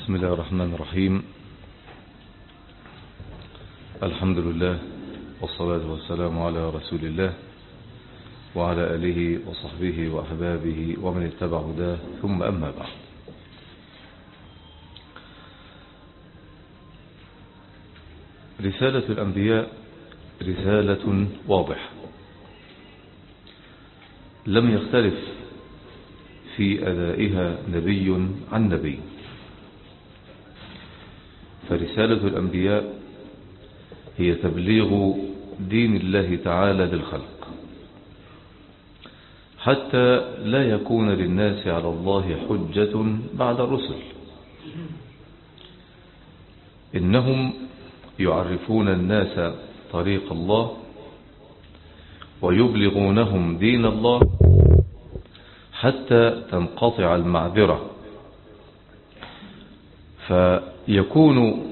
بسم الله الرحمن الرحيم. الحمد لله والصلاة والسلام على رسول الله وعلى آله وصحبه وأحبابه ومن اتبع هداه، ثم أما بعد. رسالة الأنبياء رسالة واضحة، لم يختلف في أدائها نبي عن نبي. فرسالة الأنبياء هي تبليغ دين الله تعالى للخلق، حتى لا يكون للناس على الله حجة بعد الرسل. إنهم يعرفون الناس طريق الله ويبلغونهم دين الله حتى تنقطع المعذرة، فيكون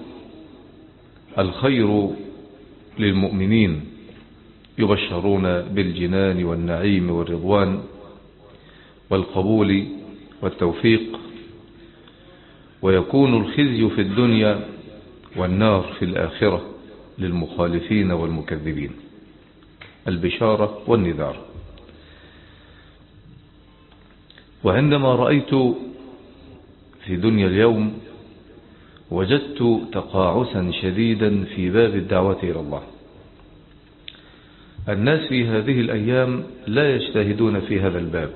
الخير للمؤمنين، يبشرون بالجنان والنعيم والرضوان والقبول والتوفيق، ويكون الخزي في الدنيا والنار في الآخرة للمخالفين والمكذبين، البشارة والنذار. وعندما رأيت في دنيا اليوم وجدت تقاعسا شديدا في باب الدعوة إلى الله. الناس في هذه الأيام لا يجتهدون في هذا الباب،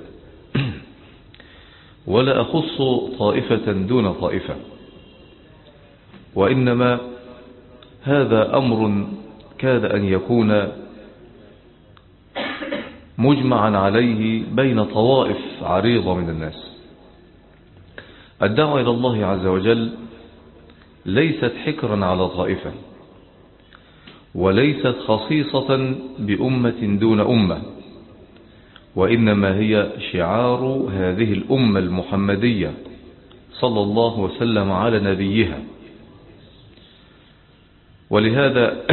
ولا أخص طائفة دون طائفة، وإنما هذا أمر كاد أن يكون مجمعا عليه بين طوائف عريضة من الناس. الدعوة إلى الله عز وجل ليست حكرا على طائفة، وليست خصيصة بأمة دون أمة، وإنما هي شعار هذه الأمة المحمدية صلى الله وسلم على نبيها. ولهذا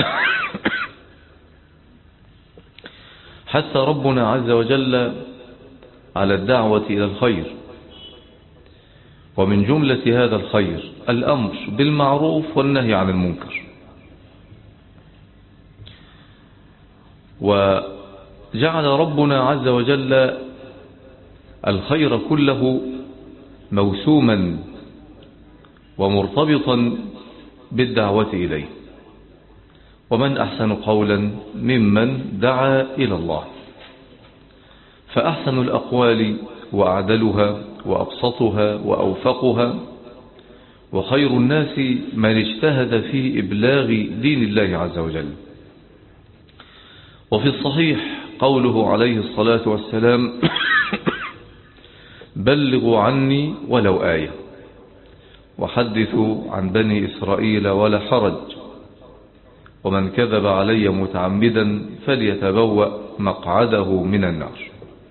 حث ربنا عز وجل على الدعوة إلى الخير، ومن جملة هذا الخير الأمر بالمعروف والنهي عن المنكر. وجعل ربنا عز وجل الخير كله موسوما ومرتبطا بالدعوة إليه. ومن أحسن قولا ممن دعا إلى الله، فأحسن الأقوال وأعدلها وأبسطها وأوفقها، وخير الناس من اجتهد في إبلاغ دين الله عز وجل. وفي الصحيح قوله عليه الصلاة والسلام: بلغوا عني ولو آية، وحدثوا عن بني إسرائيل ولا حرج، ومن كذب علي متعمدا فليتبوأ مقعده من النار.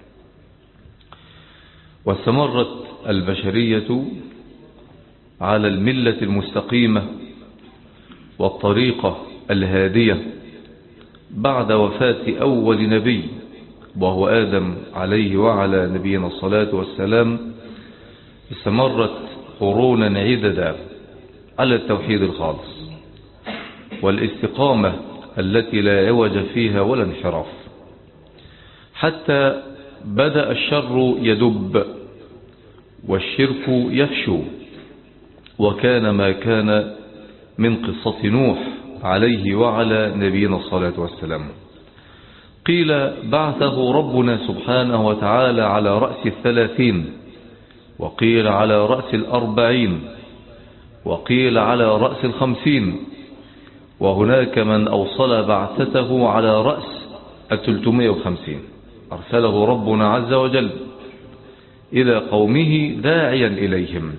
واستمرت البشرية على الملة المستقيمة والطريقة الهادية بعد وفاة أول نبي، وهو آدم عليه وعلى نبينا الصلاة والسلام. استمرت قرونا عددا على التوحيد الخالص والاستقامة التي لا عوج فيها ولا انحراف، حتى بدأ الشر يدب والشرك يفشو، وكان ما كان من قصة نوح عليه وعلى نبينا الصلاة والسلام. قيل بعثه ربنا سبحانه وتعالى على رأس 30، وقيل على رأس 40، وقيل على رأس 50، وهناك من أوصل بعثته على رأس 350. أرسله ربنا عز وجل إلى قومه داعيا إليهم.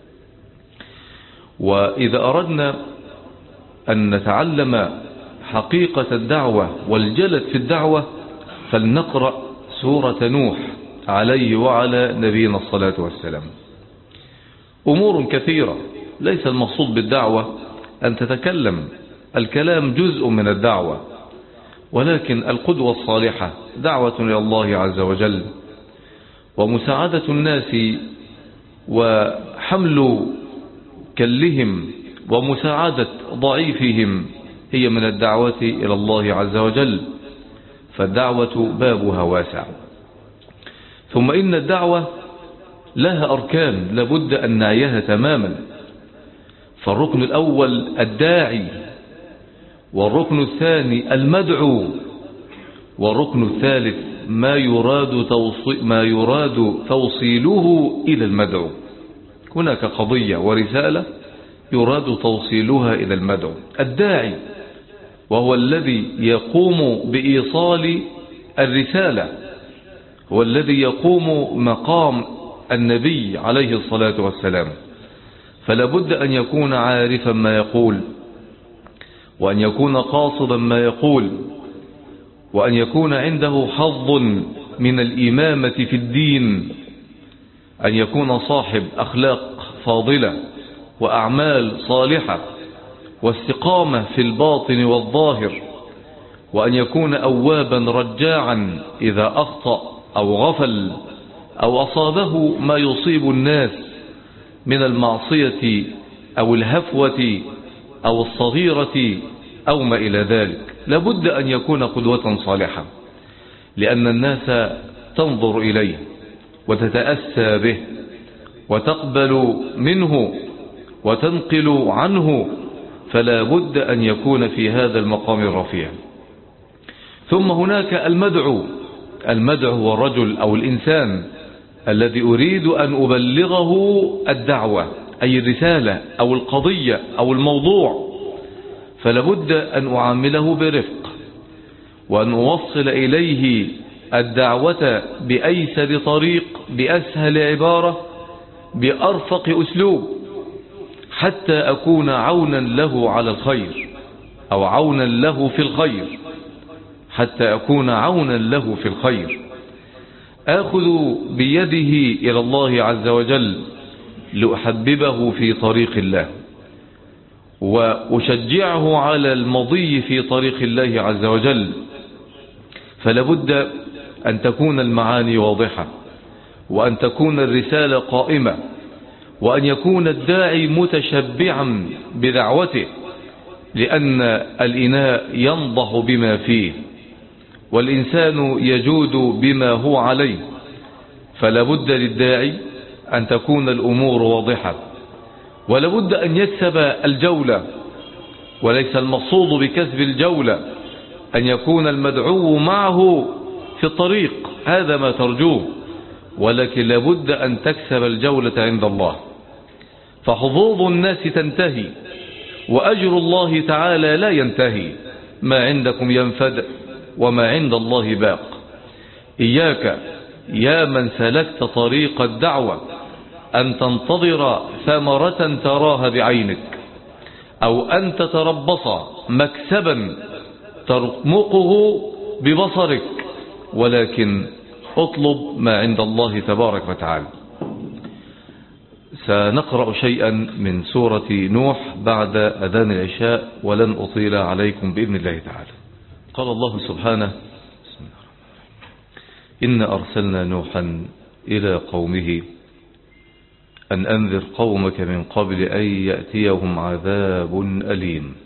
وإذا أردنا أن نتعلم حقيقة الدعوة والجلد في الدعوة، فلنقرأ سورة نوح عليه وعلى نبينا الصلاة والسلام. أمور كثيرة، ليس المقصود بالدعوة أن تتكلم، الكلام جزء من الدعوة، ولكن القدوة الصالحة دعوة إلى الله عز وجل، ومساعدة الناس وحمل كلهم ومساعدة ضعيفهم هي من الدعوة إلى الله عز وجل، فالدعوة بابها واسع. ثم إن الدعوة لها أركان لابد أن نعيها تماما. فالركن الأول الداعي، والركن الثاني المدعو، والركن الثالث ما يراد توصيله إلى المدعو. هناك قضية ورسالة يراد توصيلها إلى المدعو. الداعي وهو الذي يقوم بإيصال الرسالة، هو الذي يقوم مقام النبي عليه الصلاة والسلام، فلا بد أن يكون عارفا ما يقول، وأن يكون قاصدا ما يقول، وأن يكون عنده حظ من الإمامة في الدين، أن يكون صاحب أخلاق فاضلة وأعمال صالحة واستقامة في الباطن والظاهر، وأن يكون أوابا رجاعا إذا أخطأ أو غفل أو أصابه ما يصيب الناس من المعصية أو الهفوة أو الصغيرة أو ما إلى ذلك. لابد أن يكون قدوة صالحة، لأن الناس تنظر إليه وتتأسى به وتقبل منه وتنقل عنه، فلا بد أن يكون في هذا المقام الرفيع. ثم هناك المدعو. المدعو هو الرجل أو الإنسان الذي أريد أن أبلغه الدعوة، أي الرسالة أو القضية أو الموضوع، فلا بد أن أعامله برفق، وأن أوصل إليه الدعوة بأيسر طريق، بأسهل عبارة، بأرفق أسلوب، حتى أكون عونا له على الخير، أو عونا له في الخير، حتى أكون عونا له في الخير. آخذ بيده إلى الله عز وجل لأحببه في طريق الله، وأشجعه على المضي في طريق الله عز وجل. فلا بد أن تكون المعاني واضحة، وأن تكون الرسالة قائمة، وأن يكون الداعي متشبعا بدعوته، لأن الإناء ينضح بما فيه، والإنسان يجود بما هو عليه. فلا بد للداعي أن تكون الأمور واضحة، ولا بد أن يكسب الجولة، وليس المقصود بكسب الجولة أن يكون المدعو معه في الطريق، هذا ما ترجوه، ولكن لا بد أن تكسب الجولة عند الله. فحظوظ الناس تنتهي، وأجر الله تعالى لا ينتهي. ما عندكم ينفد، وما عند الله باق. إياك يا من سلكت طريق الدعوة أن تنتظر ثمرة تراها بعينك، أو أن تتربص مكسبا ترمقه ببصرك، ولكن اطلب ما عند الله تبارك وتعالى. سنقرأ شيئا من سورة نوح بعد أذان العشاء، ولن أطيل عليكم بإذن الله تعالى. قال الله سبحانه: إن أرسلنا نوحا إلى قومه أن أنذر قومك من قبل أن يأتيهم عذاب أليم.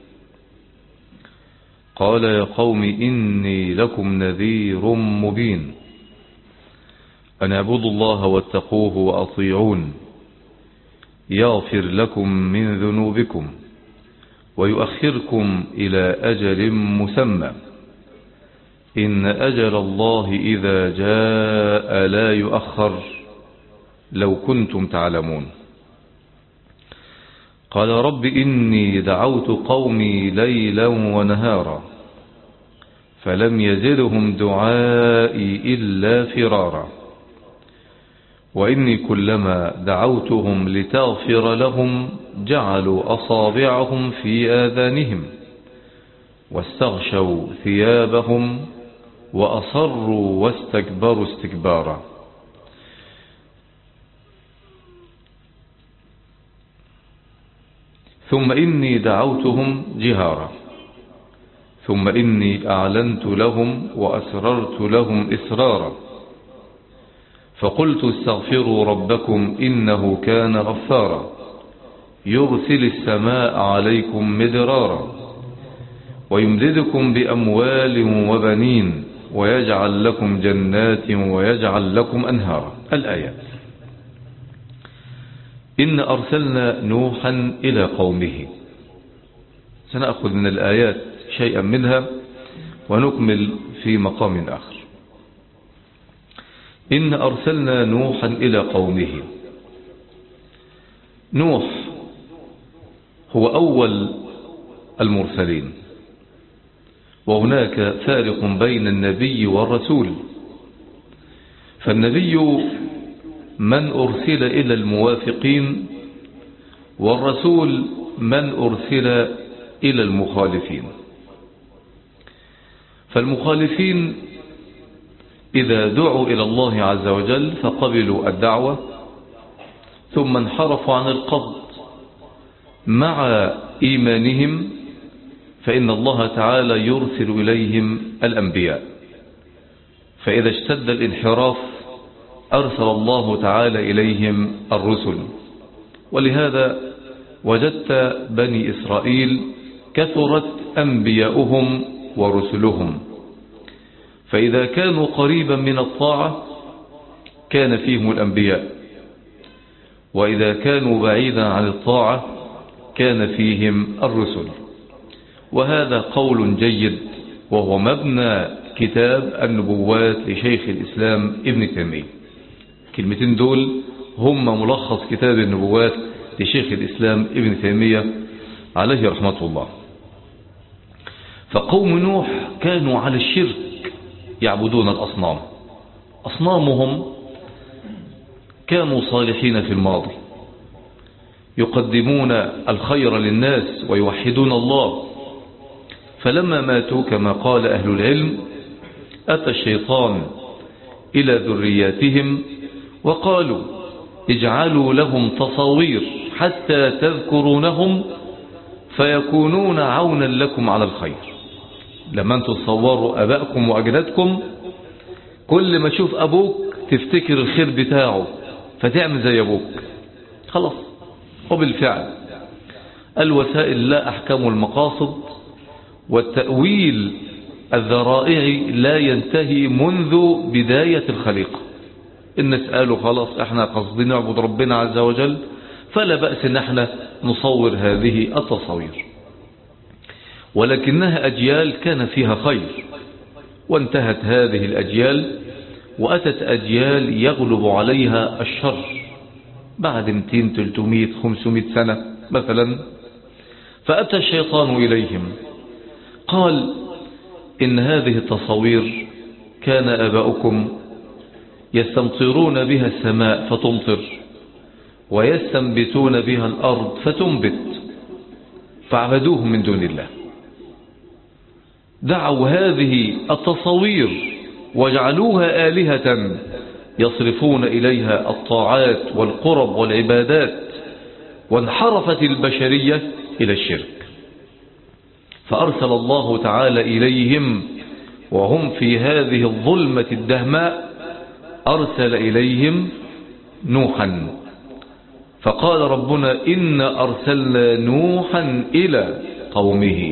قال يا قوم إني لكم نذير مبين أن اعبدوا الله واتقوه وأطيعون يغفر لكم من ذنوبكم ويؤخركم إلى أجل مسمى إن أجل الله إذا جاء لا يؤخر لو كنتم تعلمون. قال رب إني دعوت قومي ليلا ونهارا فلم يزدهم دعائي إلا فرارا وإني كلما دعوتهم لتغفر لهم جعلوا أصابعهم في آذانهم واستغشوا ثيابهم وأصروا واستكبروا استكبارا. ثم إني دعوتهم جهارا ثم إني أعلنت لهم وأسررت لهم إسرارا فقلت استغفروا ربكم إنه كان غفارا يرسل السماء عليكم مدرارا ويمددكم بأموال وبنين ويجعل لكم جنات ويجعل لكم أنهارا. الآيات. إن أرسلنا نوحا إلى قومه. سنأخذ من الآيات شيئا منها ونكمل في مقام آخر. إن أرسلنا نوحا إلى قومه. نوح هو أول المرسلين، وهناك فارق بين النبي والرسول. فالنبي من أرسل إلى الموافقين، والرسول من أرسل إلى المخالفين. فالمخالفين إذا دعوا إلى الله عز وجل فقبلوا الدعوة ثم انحرفوا عن القصد مع إيمانهم، فإن الله تعالى يرسل إليهم الأنبياء. فإذا اشتد الانحراف أرسل الله تعالى إليهم الرسل. ولهذا وجدت بني إسرائيل كثرت أنبياؤهم ورسلهم، فإذا كانوا قريبا من الطاعة كان فيهم الأنبياء، وإذا كانوا بعيدا عن الطاعة كان فيهم الرسل. وهذا قول جيد، وهو مبنى كتاب النبوات لشيخ الإسلام ابن تيمية. كلمتين دول هم ملخص كتاب النبوات لشيخ الإسلام ابن تيمية عليه رحمة الله. فقوم نوح كانوا على الشرك يعبدون الأصنام. أصنامهم كانوا صالحين في الماضي، يقدمون الخير للناس ويوحدون الله. فلما ماتوا كما قال أهل العلم أتى الشيطان إلى ذرياتهم وقالوا اجعلوا لهم تصاوير حتى تذكرونهم فيكونون عونا لكم على الخير. لما انتم تصوروا أبائكم وأجدادكم، كل ما تشوف أبوك تفتكر الخير بتاعه فتعمل زي أبوك. خلاص. وبالفعل الوسائل لا أحكام المقاصد، والتأويل الذرائع لا ينتهي منذ بداية الخليقة. إن نسأله خلاص احنا قصدين نعبد ربنا عز وجل، فلا بأس ان احنا نصور هذه التصوير. ولكنها أجيال كان فيها خير، وانتهت هذه الأجيال وأتت أجيال يغلب عليها الشر بعد 200 300 500 سنة مثلا. فأتى الشيطان إليهم قال إن هذه التصوير كان آباؤكم يستمطرون بها السماء فتمطر، ويستنبتون بها الأرض فتنبت، فعبدوه من دون الله. دعوا هذه التصوير وجعلوها آلهة يصرفون إليها الطاعات والقرب والعبادات، وانحرفت البشرية إلى الشرك. فأرسل الله تعالى إليهم وهم في هذه الظلمة الدهماء، أرسل إليهم نوحا. فقال ربنا إن أرسلنا نوحا إلى قومه.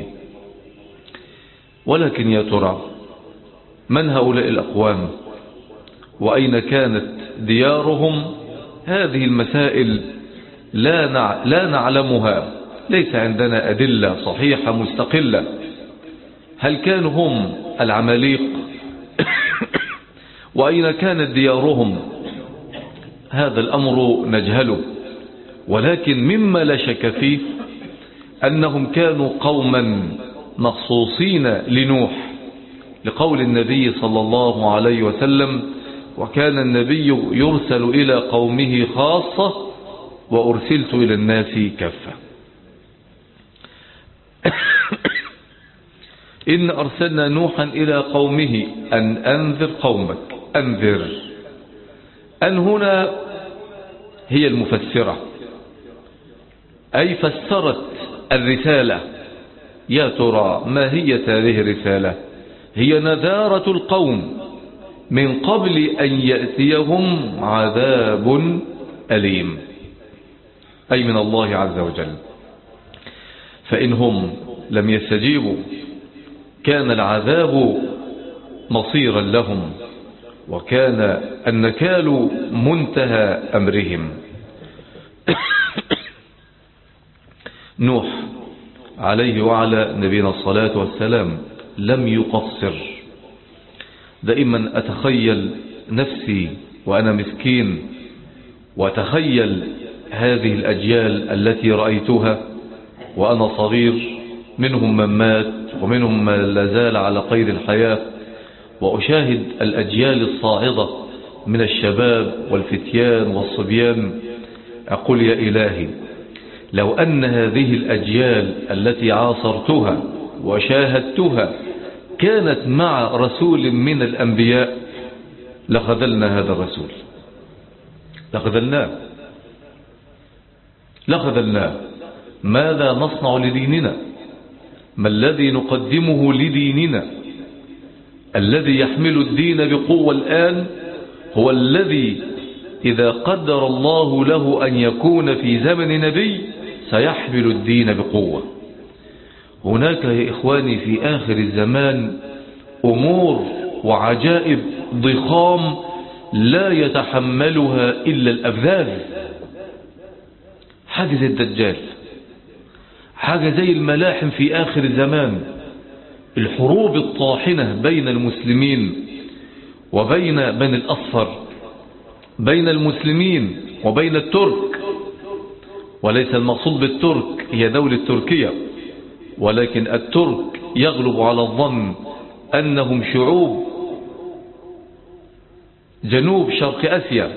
ولكن يا ترى من هؤلاء الأقوام وأين كانت ديارهم؟ هذه المسائل لا نعلمها، ليس عندنا أدلة صحيحة مستقلة. هل كانوا هم العماليق؟ وأين كانت ديارهم؟ هذا الأمر نجهله. ولكن مما لا شك فيه أنهم كانوا قوما مخصوصين لنوح، لقول النبي صلى الله عليه وسلم وكان النبي يرسل إلى قومه خاصة وأرسلت إلى الناس كافة. إن أرسلنا نوحا إلى قومه أن أنذر قومك. أنذر، أن هنا هي المفسرة، أي فسرت الرسالة. يا ترى ما هي هذه الرسالة؟ هي نذارة القوم من قبل أن يأتيهم عذاب أليم. أي من الله عز وجل. فإنهم لم يستجيبوا كان العذاب مصيرا لهم، وكان النكال منتهى أمرهم. نوح عليه وعلى نبينا الصلاة والسلام لم يقصر. دائما أتخيل نفسي وأنا مسكين، وأتخيل هذه الأجيال التي رأيتها وأنا صغير، منهم من مات ومنهم من لا زال على قيد الحياة، وأشاهد الأجيال الصاعدة من الشباب والفتيان والصبيان. أقول يا إلهي، لو أن هذه الأجيال التي عاصرتها وشاهدتها كانت مع رسول من الأنبياء لخذلنا هذا الرسول، لخذلناه. ماذا نصنع لديننا؟ ما الذي نقدمه لديننا؟ الذي يحمل الدين بقوة الآن هو الذي إذا قدر الله له أن يكون في زمن نبي سيحمل الدين بقوة. هناك يا إخواني في آخر الزمان أمور وعجائب ضخام لا يتحملها إلا الأبذال. حاجة زي الدجال، حاجة زي الملاحم في آخر الزمان، الحروب الطاحنة بين المسلمين وبين بني الأصفر، بين المسلمين وبين الترك. وليس المقصود بالترك هي دولة تركيا، ولكن الترك يغلب على الظن أنهم شعوب جنوب شرق أسيا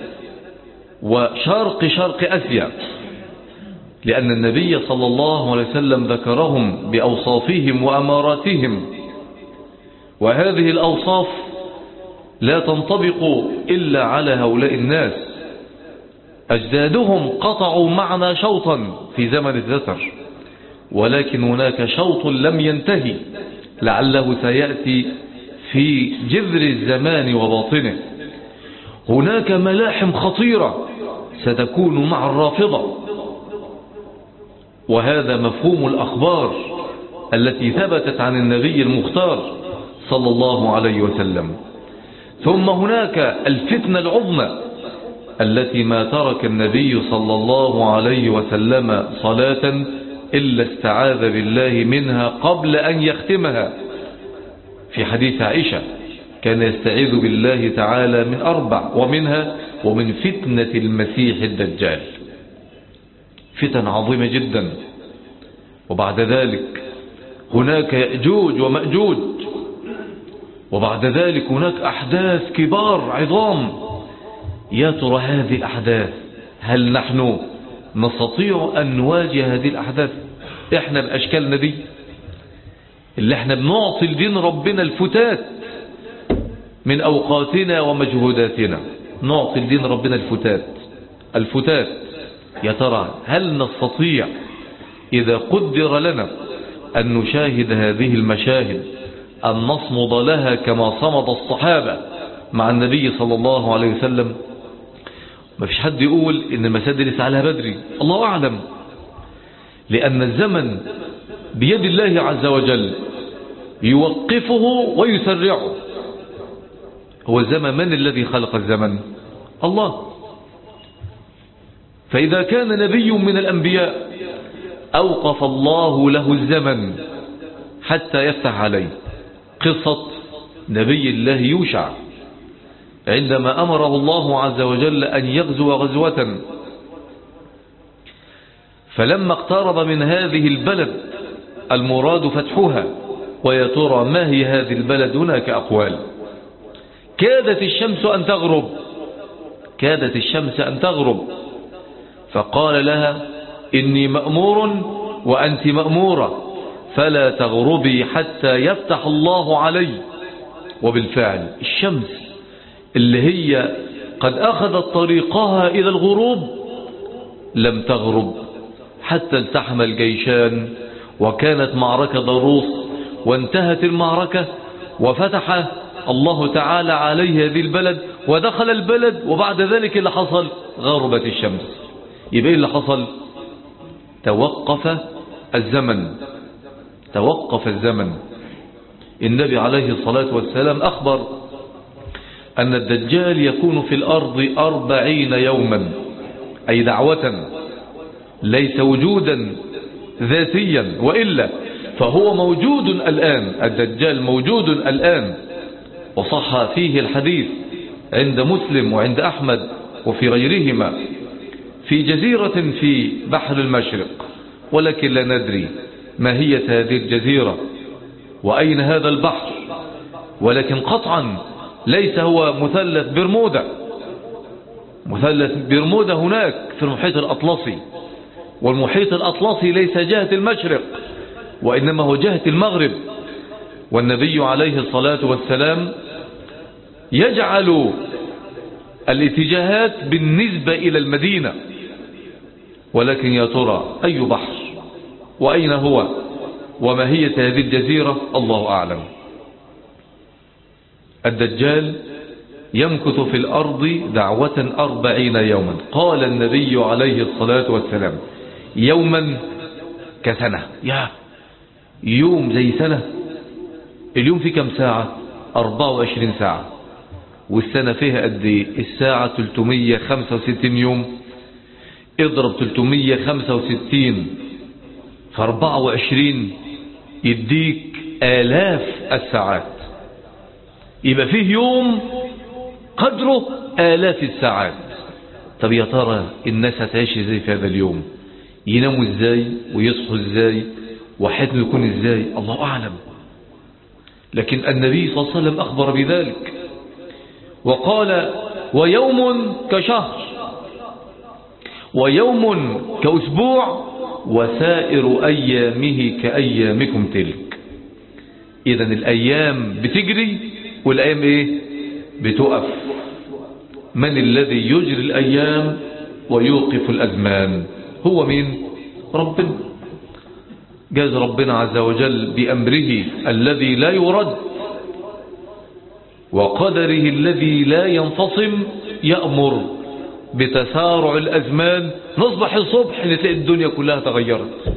وشرق أسيا، لأن النبي صلى الله عليه وسلم ذكرهم بأوصافهم وأماراتهم، وهذه الأوصاف لا تنطبق إلا على هؤلاء الناس. أجدادهم قطعوا معنا شوطا في زمن الذكر، ولكن هناك شوط لم ينتهي لعله سيأتي في جذر الزمان وباطنه. هناك ملاحم خطيرة ستكون مع الرافضة، وهذا مفهوم الأخبار التي ثبتت عن النبي المختار صلى الله عليه وسلم. ثم هناك الفتنة العظمى التي ما ترك النبي صلى الله عليه وسلم صلاة إلا استعاذ بالله منها قبل أن يختمها. في حديث عائشة كان يستعيذ بالله تعالى من 4، ومنها ومن فتنة المسيح الدجال. فتن عظيمة جدا. وبعد ذلك هناك يأجوج ومأجوج، وبعد ذلك هناك أحداث كبار عظام. يا ترى هذه الأحداث هل نحن نستطيع أن نواجه هذه الأحداث؟ إحنا بأشكالنا دي اللي إحنا بنعطي لدين ربنا الفتات من أوقاتنا ومجهوداتنا، نعطي لدين ربنا الفتات. يا ترى هل نستطيع إذا قدر لنا أن نشاهد هذه المشاهد أن نصمد لها كما صمد الصحابة مع النبي صلى الله عليه وسلم؟ ما فيش حد يقول إن المساجد لسه عليها بدري، الله أعلم، لأن الزمن بيد الله عز وجل يوقفه ويسرعه. هو الزمن، من الذي خلق الزمن؟ الله. فإذا كان نبي من الأنبياء أوقف الله له الزمن حتى يفتح عليه. قصة نبي الله يوشع عندما أمره الله عز وجل أن يغزو غزوة، فلما اقترب من هذه البلد المراد فتحها، ويا ترى ما هي هذه البلد؟ هناك أقوال. كادت الشمس أن تغرب، فقال لها إني مأمور وأنت مأمورة فلا تغربي حتى يفتح الله علي. وبالفعل الشمس اللي هي قد أخذت طريقها إلى الغروب لم تغرب حتى التحم الجيشان، وكانت معركة ضروس، وانتهت المعركة وفتح الله تعالى عليه هذه البلد ودخل البلد. وبعد ذلك اللي حصل غربت الشمس. يبقى اللي حصل توقف الزمن. النبي عليه الصلاة والسلام أخبر أن الدجال يكون في الأرض 40 يوما، أي دعوة، ليس وجودا ذاتيا، وإلا فهو موجود الآن. الدجال موجود الآن، وصح فيه الحديث عند مسلم وعند أحمد وفي غيرهما، في جزيرة في بحر المشرق، ولكن لا ندري ما هي هذه الجزيرة وأين هذا البحر، ولكن قطعا ليس هو مثلث برمودا. مثلث برمودا هناك في المحيط الأطلسي، والمحيط الأطلسي ليس جهة المشرق وإنما هو جهة المغرب. والنبي عليه الصلاة والسلام يجعل الاتجاهات بالنسبة إلى المدينة، ولكن يا ترى أي بحر وأين هو وما هي هذه الجزيرة؟ الله أعلم. الدجال يمكث في الأرض دعوة 40 يوما. قال النبي عليه الصلاة والسلام: يوما كسنة. يا يوم زي سنة. اليوم فيه كم ساعة؟ 24 ساعة. والسنة فيها قد ايه؟ الساعة 365 يوم. اضرب 365 في 24 يديك آلاف الساعات. يبقى فيه يوم قدره آلاف الساعات. طب يا ترى الناس هتعيش ازاي في هذا اليوم؟ يناموا ازاي ويصحوا ازاي وحياتهم يكون ازاي؟ الله أعلم. لكن النبي صلى الله عليه وسلم أخبر بذلك وقال: ويوم كشهر، ويوم كأسبوع، وسائر أيامه كأيامكم تلك. إذن الأيام بتجري والأيام إيه؟ بتقف. من الذي يجري الأيام ويوقف الأزمان؟ هو مين؟ ربنا. جاز ربنا عز وجل بأمره الذي لا يرد وقدره الذي لا ينفصم يأمر بتسارع الأزمان. نصبح الصبح نتلاقي الدنيا كلها تغيرت.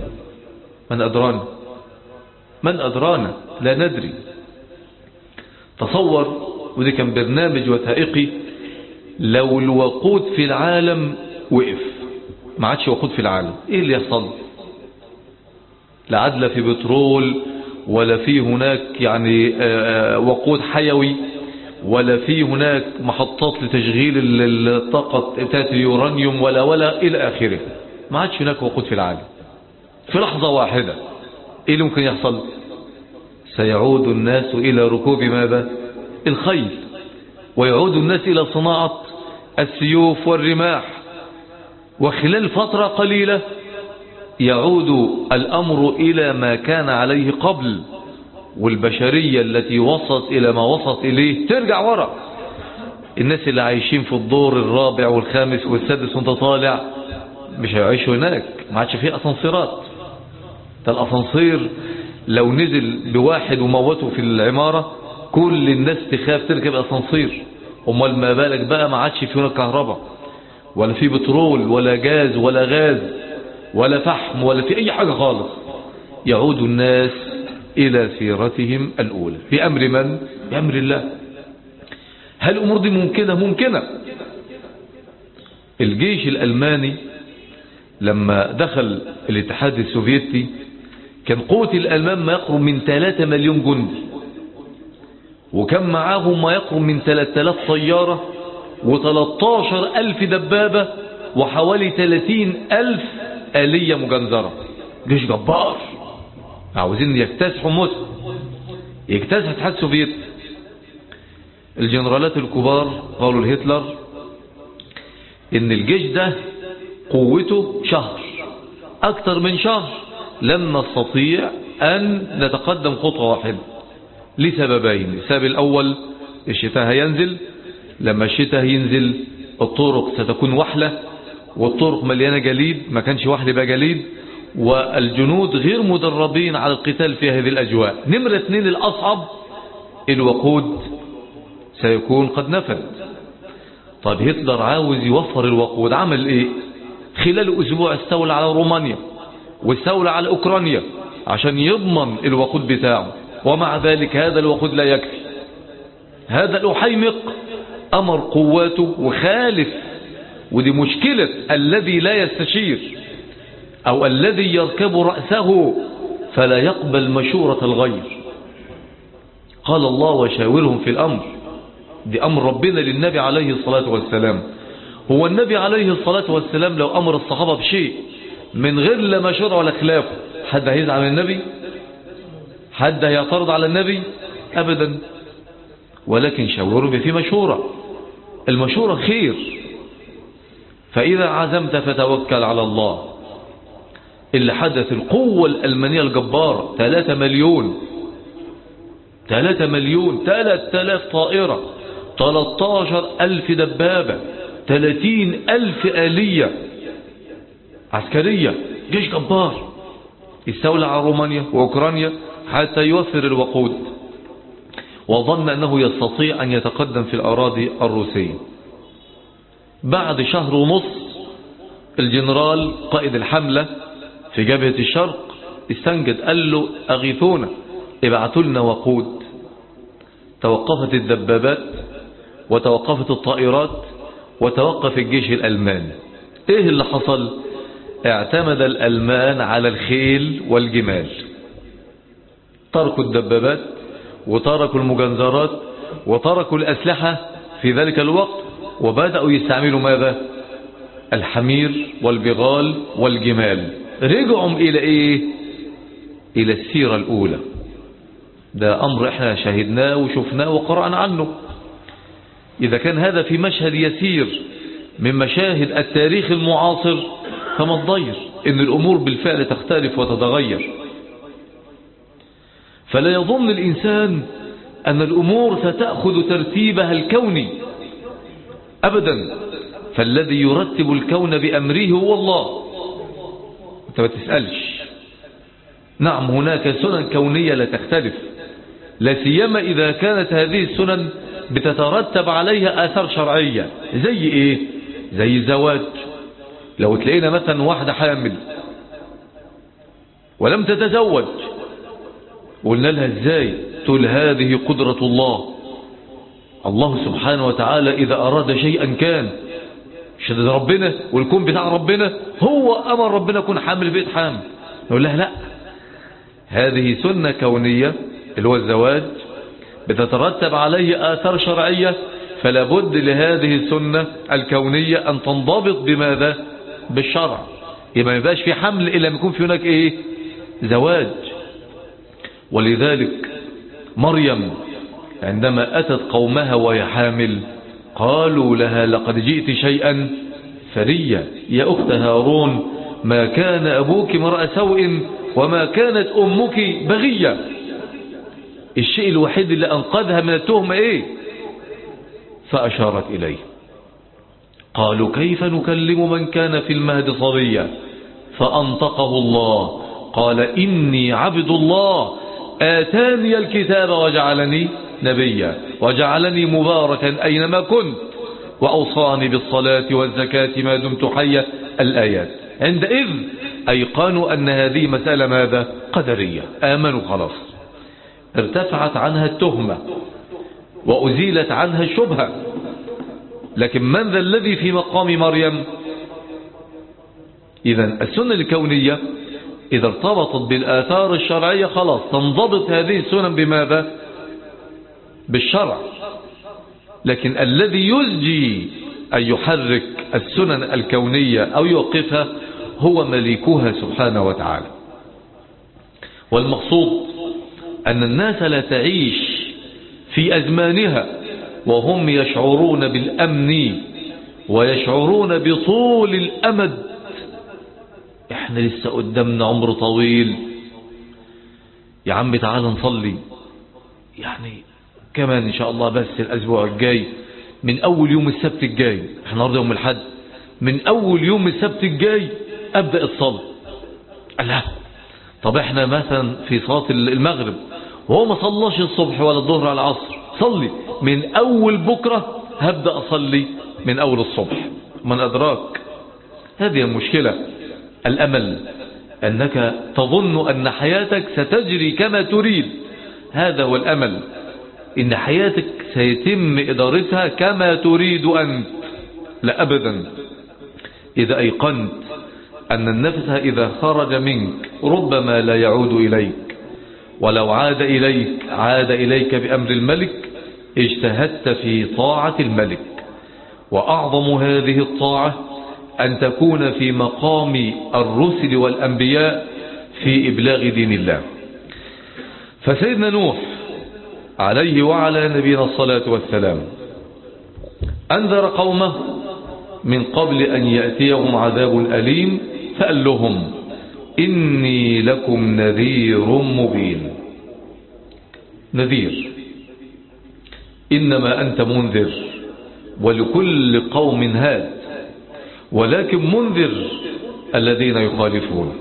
من أدرانا؟ لا ندري. تصور، ودي كان برنامج وثائقي، لو الوقود في العالم وقف، ما عادش وقود في العالم، ايه اللي يحصل؟ لا عدل في بترول، ولا في هناك يعني وقود حيوي، ولا في هناك محطات لتشغيل الطاقة بتاعت اليورانيوم، ولا إلى آخره. ما عادش هناك وقود في العالم. في لحظة واحدة ايه اللي ممكن يحصل؟ سيعود الناس إلى ركوب ماذا؟ الخيل، ويعود الناس إلى صناعة السيوف والرماح، وخلال فترة قليلة يعود الأمر إلى ما كان عليه قبل، والبشرية التي وصلت إلى ما وصلت إليه ترجع وراء. الناس اللي عايشين في الدور الرابع والخامس والسادس وانت طالع مش هيعيشوا هناك. ما عادش فيه أسانسيرات. ده الأسانسير لو نزل بواحد وموته في العمارة كل الناس تخاف تركب أسانسير. امال ما بالك بقى ما عادش في هناك كهرباء ولا في بترول ولا جاز ولا غاز ولا فحم ولا في أي حاجة خالص. يعود الناس إلى سيرتهم الأولى بأمر من؟ بأمر الله. هل الأمور دي ممكنة؟ الجيش الألماني لما دخل الاتحاد السوفيتي كان قوة الألمان ما يقرب من 3 مليون جندي، وكان معاهم ما يقرب من 3000 طيارة و13,000 دبابة وحوالي 30,000 آلية مجنزرة. جيش جبار. عاوزين يكتسحوا موسكو، يكتسح الاتحاد السوفيتي. الجنرالات الكبار قالوا لهتلر ان الجيش ده قوته شهر، اكتر من شهر لن نستطيع ان نتقدم خطوة واحدة لسببين. السبب الاول الشتاء هينزل، لما الشتاء ينزل الطرق ستكون وحلة، والطرق مليانة جليد، ما كانش وحل يبقى جليد، والجنود غير مدربين على القتال في هذه الأجواء. نمرة 2 الأصعب الوقود سيكون قد نفد. طيب هتلر عاوز يوفر الوقود، عمل ايه؟ خلال أسبوع استولى على رومانيا واستولى على أوكرانيا عشان يضمن الوقود بتاعه، ومع ذلك هذا الوقود لا يكفي. هذا الأحيمق أمر قواته وخالف، ودي مشكلة الذي لا يستشير أو الذي يركب رأسه فلا يقبل مشورة الغير. قال الله وشاورهم في الأمر، دي أمر ربنا للنبي عليه الصلاة والسلام. هو النبي عليه الصلاة والسلام لو أمر الصحابة بشيء من غير لا مشورة ولا خلاف، حد هيزعل على النبي؟ حد هيعترض على النبي؟ أبدا. ولكن شاوروا في مشورة، المشورة خير. فإذا عزمت فتوكل على الله. اللي حدث القوة الألمانية الجبارة 3 مليون 3000 طائرة، 13,000 دبابة، 30,000 آلية عسكرية، جيش جبار يستولى على رومانيا وأوكرانيا حتى يوفر الوقود، وظن أنه يستطيع أن يتقدم في الأراضي الروسية. بعد شهر ونص الجنرال قائد الحملة في جبهة الشرق استنجد، قال له أغيثونا، ابعثوا لنا وقود. توقفت الدبابات وتوقفت الطائرات وتوقف الجيش الألماني. ايه اللي حصل؟ اعتمد الألمان على الخيل والجمال، تركوا الدبابات وتركوا المجنزرات وتركوا الأسلحة في ذلك الوقت، وبدأوا يستعملوا ماذا؟ الحمير والبغال والجمال. رجعوا إلى إيه؟ إلى السيرة الأولى. ده أمر إحنا شاهدناه وشفناه وقرأنا عنه. إذا كان هذا في مشهد يسير من مشاهد التاريخ المعاصر، فما الضير إن الأمور بالفعل تختلف وتتغير. فلا يظن الإنسان أن الأمور ستأخذ ترتيبها الكوني أبدا، فالذي يرتب الكون بأمره هو الله. أنت ما تسألش. نعم هناك سنن كونية لا تختلف، لا سيما إذا كانت هذه السنن بتترتب عليها آثار شرعية. زي إيه؟ زي الزواج. لو تلاقينا مثلا واحدة حامل ولم تتزوج، قلنا لها ازاي؟ تقول هذه قدرة الله، الله سبحانه وتعالى إذا أراد شيئا كان. شدد ربنا والكون بتاع ربنا، هو أمر ربنا يكون حامل بيت حامل. نقول لها لا، هذه سنة كونية اللي هو الزواج بتترتب عليه آثار شرعية، فلا بد لهذه السنة الكونية أن تنضبط بماذا؟ بالشرع. يبقى ما يبقاش في حمل إلا ما يكون في هناك إيه؟ زواج. ولذلك مريم عندما أتت قومها وهي حامل قالوا لها لقد جئت شيئا فريا يا أخت هارون، ما كان أبوك امرأ سوء وما كانت أمك بغية. الشيء الوحيد اللي أنقذها من التهمة إيه؟ فأشارت إليه. قالوا كيف نكلم من كان في المهد صبيا؟ فأنطقه الله قال إني عبد الله آتاني الكتاب وجعلني نبيا وجعلني مباركا أينما كنت وأوصاني بالصلاة والزكاة ما دمت حيا. الآيات. عندئذ أيقنوا أن هذه مسألة ماذا؟ قدرية. آمنوا خلاص، ارتفعت عنها التهمة وأزيلت عنها الشبهة. لكن من ذا الذي في مقام مريم؟ إذن السنة الكونية إذا ارتبطت بالآثار الشرعية خلاص تنضبط هذه السنن بماذا؟ بالشرع. لكن الذي يزجي أن يحرك السنن الكونية أو يوقفها هو مليكها سبحانه وتعالى. والمقصود أن الناس لا تعيش في أزمانها وهم يشعرون بالأمن ويشعرون بطول الأمد. احنا لسه قدامنا عمر طويل يا عم، تعال نصلي يعني كمان ان شاء الله، بس الاسبوع الجاي من اول يوم السبت الجاي، احنا النهارده يوم الاحد، من اول يوم السبت الجاي ابدا الصلاه. لا، طب احنا مثلا في صلاه المغرب وهو ما صلاش الصبح ولا الظهر ولا العصر، صلي من اول بكره هبدا اصلي من اول الصبح. من ادراك؟ هذه المشكله. الأمل أنك تظن أن حياتك ستجري كما تريد. هذا هو الأمل، إن حياتك سيتم إدارتها كما تريد أنت. لا أبدا. إذا أيقنت أن النفس إذا خرج منك ربما لا يعود إليك، ولو عاد إليك عاد إليك بأمر الملك، اجتهدت في طاعة الملك. وأعظم هذه الطاعة أن تكون في مقام الرسل والأنبياء في إبلاغ دين الله. فسيدنا نوح عليه وعلى نبينا الصلاة والسلام أنذر قومه من قبل أن يأتيهم عذاب أليم، فقال لهم إني لكم نذير مبين. نذير، إنما أنت منذر، ولكل قوم هاد، ولكن منذر الذين يخالفون،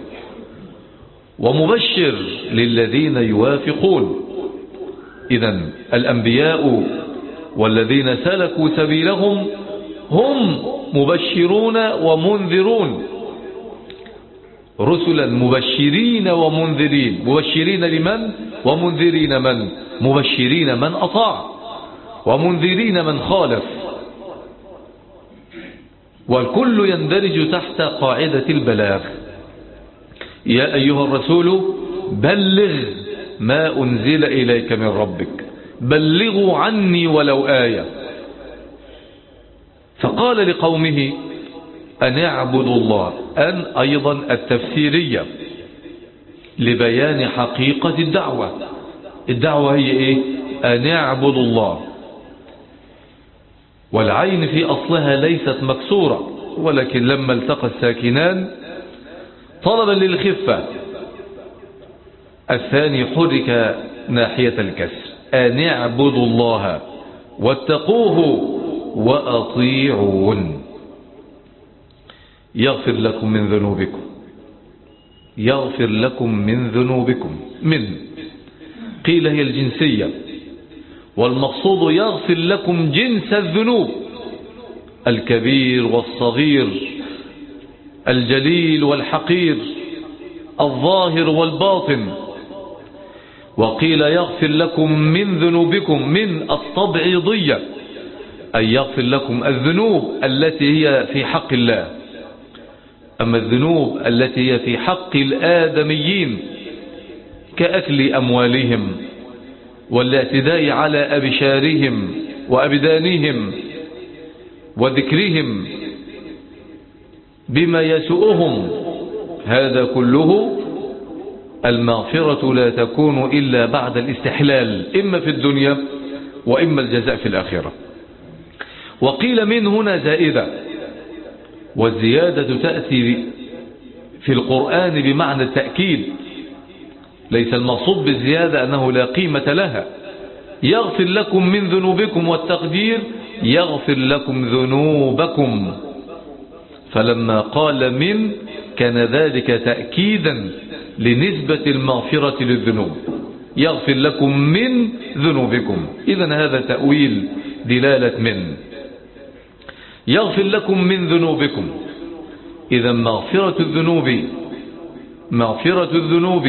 ومبشر للذين يوافقون. إذن الأنبياء والذين سلكوا سبيلهم هم مبشرون ومنذرون، رسلا مبشرين ومنذرين. مبشرين لمن؟ ومنذرين من؟ مبشرين من أطاع، ومنذرين من خالف. والكل يندرج تحت قاعدة البلاغ. يا أيها الرسول بلغ ما أنزل إليك من ربك، بلغوا عني ولو آية. فقال لقومه أن يعبدوا الله، أن أيضا التفسيرية لبيان حقيقة الدعوة. الدعوة هي إيه؟ أن يعبدوا الله. والعين في أصلها ليست مكسورة، ولكن لما التقى الساكنان طلبا للخفة الثاني حرك ناحية الكسر. أن يعبدوا الله واتقوه وأطيعون يغفر لكم من ذنوبكم. يغفر لكم من ذنوبكم. من قيل هي الجنسية، والمقصود يغفر لكم جنس الذنوب، الكبير والصغير، الجليل والحقير، الظاهر والباطن. وقيل يغفر لكم من ذنوبكم، من التبعيضية، أي يغفر لكم الذنوب التي هي في حق الله. أما الذنوب التي هي في حق الآدميين كأكل أموالهم والاعتداء على أبشارهم وأبدانهم وذكرهم بما يسوءهم، هذا كله المغفرة لا تكون إلا بعد الاستحلال، إما في الدنيا وإما الجزاء في الآخرة. وقيل من هنا زائدة، والزيادة تأتي في القرآن بمعنى التأكيد، ليس المقصود بالزيادة أنه لا قيمة لها. يغفر لكم من ذنوبكم، والتقدير يغفر لكم ذنوبكم. فلما قال من كان ذلك تأكيدا لنسبة المغفرة للذنوب. يغفر لكم من ذنوبكم، إذن هذا تأويل دلالة من. يغفر لكم من ذنوبكم، إذن مغفرة الذنوب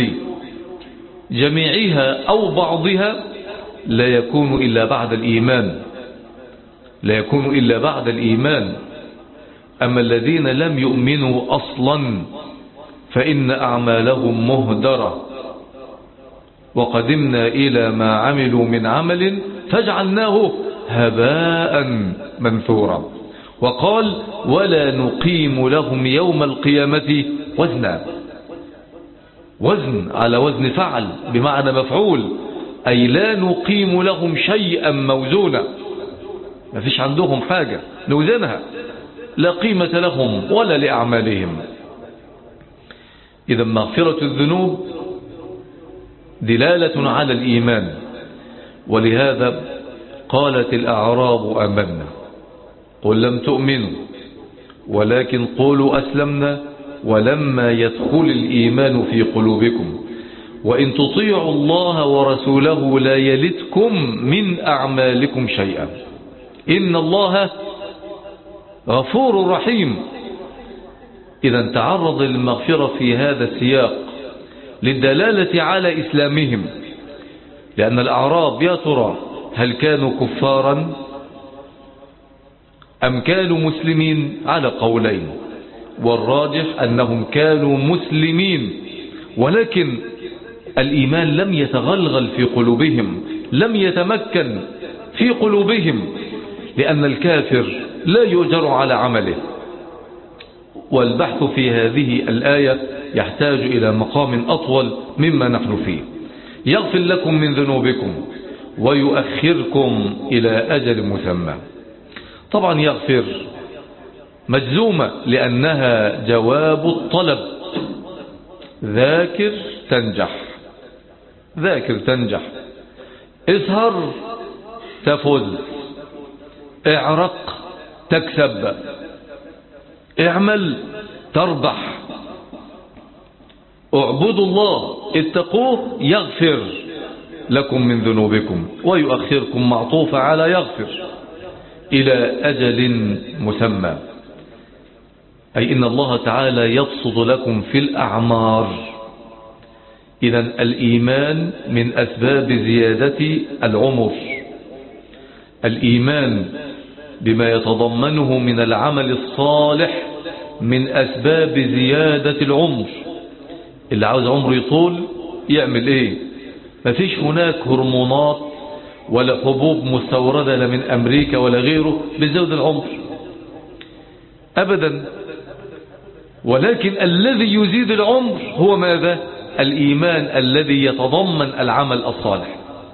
جميعها أو بعضها لا يكون إلا بعد الإيمان، لا يكون إلا بعد الإيمان. أما الذين لم يؤمنوا أصلا فإن أعمالهم مهدرة، وقدمنا إلى ما عملوا من عمل فجعلناه هباء منثورا. وقال ولا نقيم لهم يوم القيامة وزنا. وزن على وزن فعل بمعنى مفعول، أي لا نقيم لهم شيئا موزونا، ما فيش عندهم حاجة نوزنها، لا قيمة لهم ولا لأعمالهم. إذا مغفرة الذنوب دلالة على الإيمان. ولهذا قالت الأعراب آمنا قل لم تؤمنوا ولكن قولوا أسلمنا ولما يدخل الإيمان في قلوبكم وإن تطيعوا الله ورسوله لا يلتكم من أعمالكم شيئا إن الله غفور رحيم. إذا تعرض للمغفرة في هذا السياق للدلالة على إسلامهم، لأن الأعراب يا ترى هل كانوا كفارا أم كانوا مسلمين؟ على قولين، والراجح أنهم كانوا مسلمين، ولكن الإيمان لم يتغلغل في قلوبهم، لم يتمكن في قلوبهم، لأن الكافر لا يؤجر على عمله. والبحث في هذه الآية يحتاج إلى مقام أطول مما نحن فيه. يغفر لكم من ذنوبكم ويؤخركم إلى أجل مسمى. طبعا يغفر مجزومة لأنها جواب الطلب. ذاكر تنجح، ذاكر تنجح، اسهر تفوز، اعرق تكسب، اعمل تربح، اعبدوا الله اتقوه يغفر لكم من ذنوبكم ويؤخركم، معطوف على يغفر، إلى أجل مسمى، أي إن الله تعالى يبسط لكم في الأعمار. إذا الإيمان من أسباب زيادة العمر، الإيمان بما يتضمنه من العمل الصالح من أسباب زيادة العمر. اللي عاوز عمره يطول يعمل ايه؟ مفيش هناك هرمونات ولا حبوب مستوردة لا من أمريكا ولا غيره بزود العمر أبدا، ولكن الذي يزيد العمر هو ماذا؟ الإيمان الذي يتضمن العمل الصالح.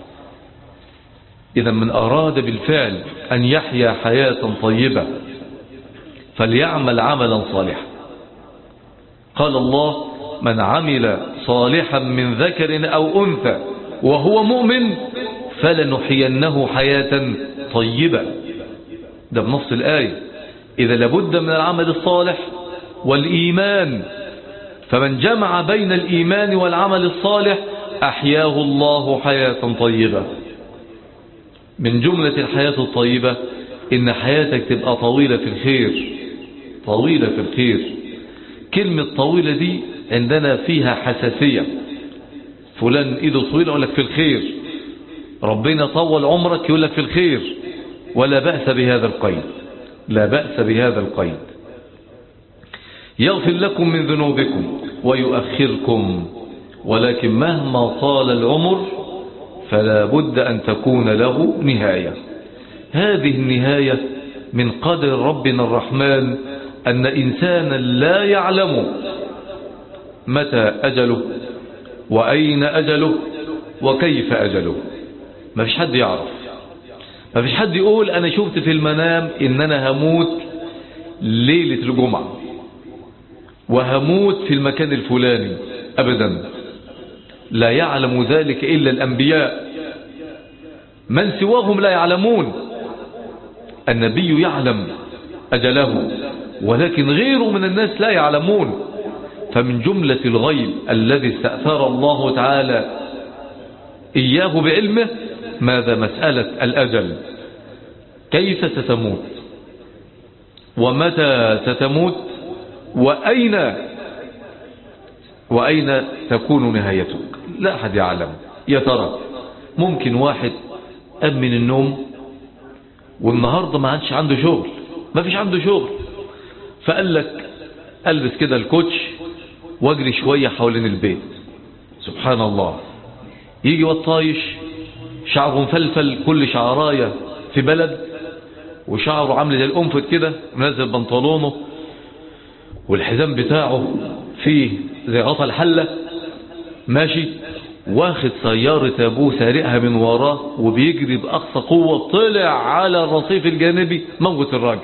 إذا من أراد بالفعل أن يحيا حياة طيبة فليعمل عملا صالحا. قال الله: من عمل صالحا من ذكر أو أنثى وهو مؤمن فلنحيينه حياة طيبة. ده بنص الآية. إذا لابد من العمل الصالح والإيمان، فمن جمع بين الإيمان والعمل الصالح أحياه الله حياة طيبة. من جملة الحياة الطيبة إن حياتك تبقى طويلة في الخير، طويلة في الخير. كلمة طويلة دي عندنا فيها حساسية. فلان إيده طويلة يقول لك في الخير، ربنا طول عمرك يقول لك في الخير، ولا بأس بهذا القيد، لا بأس بهذا القيد. يغفر لكم من ذنوبكم ويؤخركم، ولكن مهما طال العمر فلا بد أن تكون له نهاية. هذه النهاية من قدر ربنا الرحمن أن إنسانا لا يعلم متى أجله وأين أجله وكيف أجله. ما فيش حد يعرف، ما فيش حد يقول أنا شفت في المنام إن أنا هموت ليلة الجمعة وهموت في المكان الفلاني، أبدا. لا يعلم ذلك إلا الأنبياء، من سواهم لا يعلمون. النبي يعلم أجله، ولكن غيره من الناس لا يعلمون. فمن جملة الغيب الذي استأثار الله تعالى إياه بعلمه ماذا؟ مسألة الأجل. كيف ستموت ومتى ستموت وأين تكون نهايتك؟ لا أحد يعلم. يا ترى ممكن واحد قام من النوم والنهاردة ما عادش عنده شغل، ما فيش عنده شغل، فقال لك ألبس كده الكوتش واجري شوية حوالين البيت. سبحان الله. يجي والطايش شعره مفلفل، كل شعراية في بلد، وشعره عامل زي الأنفت كده، منزل بنطلونه والحزام بتاعه فيه زي غطا الحلة، ماشي واخد سيارة أبوه سارقها من وراه وبيجري بأقصى قوة، طلع على الرصيف الجانبي موت الراجل.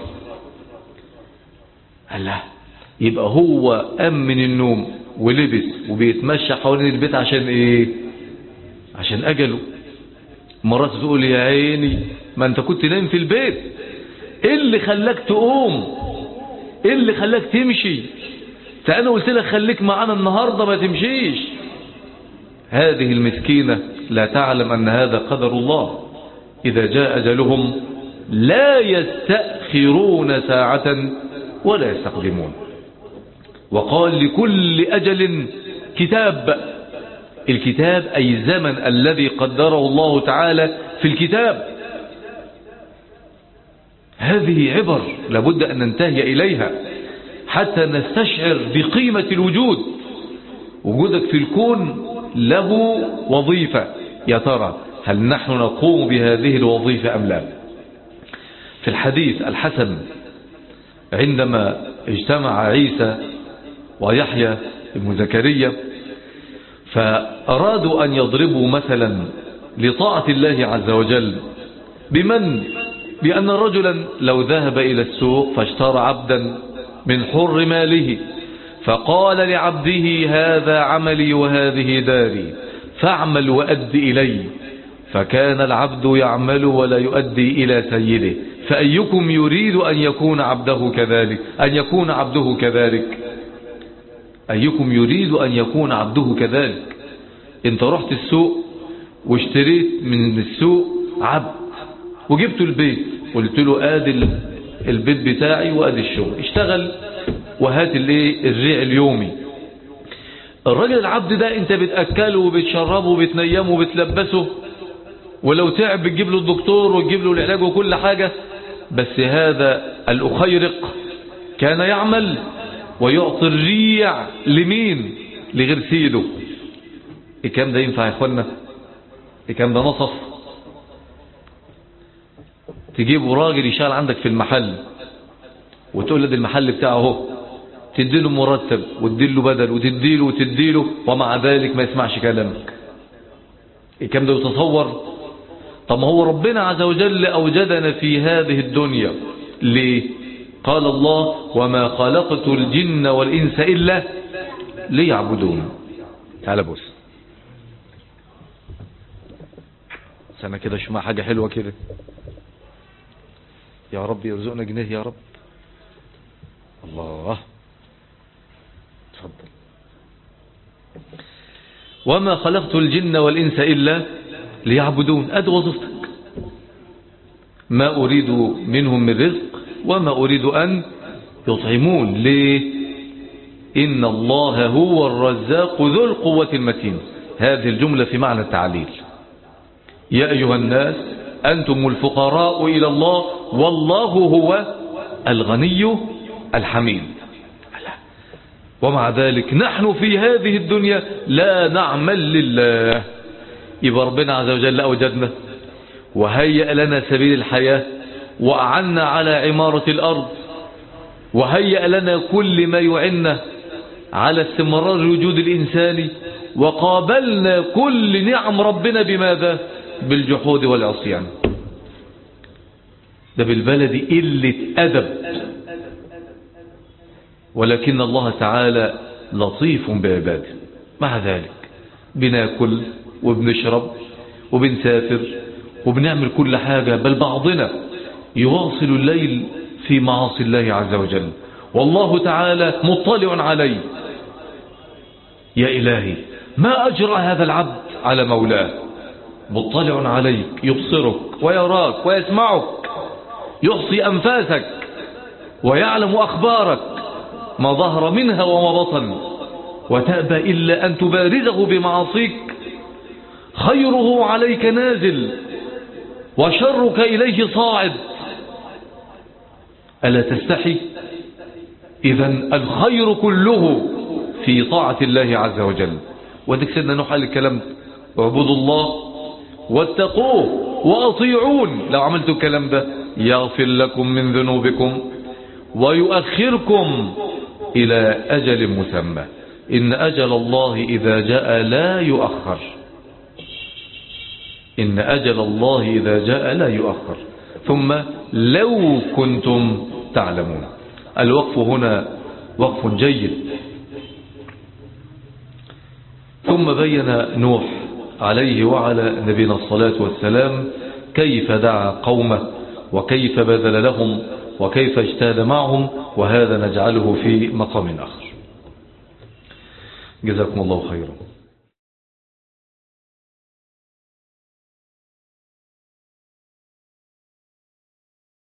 الله، يبقى هو قام من النوم ولبس وبيتمشى حوالين البيت عشان ايه؟ عشان أجله. مرات تقول يا عيني ما انت كنت نايم في البيت، ايه اللي خلاك تقوم؟ ايه اللي خلاك تمشي؟ فأنا قلت لك خليك معانا النهاردة ما تمشيش. هذه المسكينة لا تعلم أن هذا قدر الله. إذا جاء أجلهم لا يستأخرون ساعة ولا يستقدمون. وقال لكل أجل كتاب. الكتاب أي الزمن الذي قدره الله تعالى في الكتاب. هذه عبر لابد أن ننتهي إليها حتى نستشعر بقيمة الوجود. وجودك في الكون له وظيفة، يا ترى هل نحن نقوم بهذه الوظيفة أم لا؟ في الحديث الحسن عندما اجتمع عيسى ويحيى بن زكريا فأرادوا أن يضربوا مثلا لطاعة الله عز وجل بأن رجلا لو ذهب إلى السوق فاشترى عبدا من حر ماله فقال لعبده هذا عملي وهذه داري فاعمل وأد إلي، فكان العبد يعمل ولا يؤدي إلى سيده، فأيكم يريد أن يكون عبده كذلك أيكم يريد أن يكون عبده كذلك. انت رحت السوق واشتريت من السوق عبد وجبت البيت، قلت له ادي البيت بتاعي وادي الشغل، اشتغل وهات الريع اليومي. الراجل العبد ده انت بتأكله وبتشربه وبتنيمه وبتلبسه، ولو تعب بتجيب له الدكتور وتجيب له العلاج وكل حاجة، بس هذا الأخيرق كان يعمل ويعطي الريع لمين؟ لغير سيده. الكلام ده ينفع يا اخوانا؟ الكلام ده نصف؟ تجيبه راجل يشتغل عندك في المحل وتقول له ده المحل بتاعه اهو، تديله مرتب وتديله بدل وتديله ومع ذلك ما يسمعش كلامك. الكلام ده يتصور؟ طب ما هو ربنا عز وجل أوجدنا في هذه الدنيا ليه؟ قال الله وما خلقت الجن والإنس إلا ليعبدون. تعال بص سنة كده شو ما حاجة حلوة كده، يا رب يرزقنا جنيه يا رب. الله تفضل. وما خلقت الجن والإنس إلا ليعبدون، أد وظيفتك. ما أريد منهم من رزق وما أريد أن يطعمون. ليه؟ إن الله هو الرزاق ذو القوة المتين. هذه الجملة في معنى التعليل. يا أيها الناس أنتم الفقراء إلى الله والله هو الغني الحميد. ومع ذلك نحن في هذه الدنيا لا نعمل لله. يبقى ربنا عز وجل أوجدنا وهيأ لنا سبيل الحياة وأعنا على عمارة الأرض وهيأ لنا كل ما يعنا على استمرار الوجود الإنساني، وقابلنا كل نعم ربنا بماذا؟ بالجحود والعصيان. ده بالبلد قلة أدب. ولكن الله تعالى لطيف بعباده. مع ذلك بناكل وبنشرب وبنسافر وبنعمل كل حاجة، بل بعضنا يواصل الليل في معاصي الله عز وجل والله تعالى مطلع عليه. يا إلهي ما أجرى هذا العبد على مولاه، مطلع عليك، يبصرك ويراك ويسمعك، يحصي أنفاسك ويعلم أخبارك ما ظهر منها وما بطن، وتأبى إلا أن تبارزه بمعاصيك. خيره عليك نازل وشرك إليه صاعد. ألا تستحي؟ إذن الخير كله في طاعة الله عز وجل. ودك سيدنا نوح قال الكلام: اعبدوا الله واتقوه وأطيعون. لو عملتوا الكلام ده يغفر لكم من ذنوبكم ويؤخركم إلى أجل مسمى. إن أجل الله إذا جاء لا يؤخر. إن أجل الله إذا جاء لا يؤخر. ثم لو كنتم تعلمون. الوقف هنا وقف جيد. ثم بين نوح عليه وعلى نبينا الصلاة والسلام كيف دعا قومه وكيف بذل لهم وكيف اجتهد معهم، وهذا نجعله في مقام آخر. جزاكم الله خيرا.